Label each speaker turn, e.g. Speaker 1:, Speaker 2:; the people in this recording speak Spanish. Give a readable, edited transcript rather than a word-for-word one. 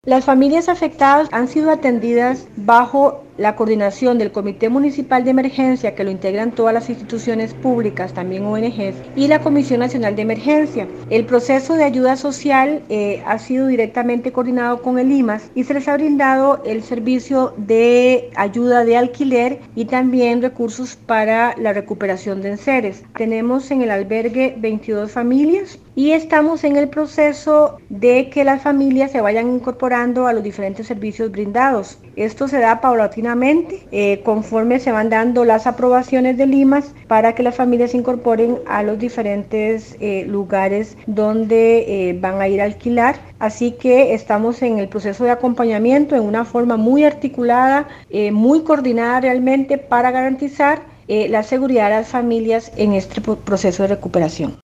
Speaker 1: Las familias afectadas han sido atendidas bajo la coordinación del Comité Municipal de Emergencia, que lo integran todas las instituciones públicas, también ONGs, y la Comisión Nacional de Emergencia. El proceso de ayuda social ha sido directamente coordinado con el IMAS y se les ha brindado el servicio de ayuda de alquiler y también recursos para la recuperación de enseres. Tenemos en el albergue 22 familias y estamos en el proceso de que las familias se vayan incorporando a los diferentes servicios brindados. Esto se da paulatinamente conforme se van dando las aprobaciones del IMAS para que las familias se incorporen a los diferentes lugares donde van a ir a alquilar. Así que estamos en el proceso de acompañamiento en una forma muy articulada, muy coordinada realmente para garantizar la seguridad de las familias en este proceso de recuperación.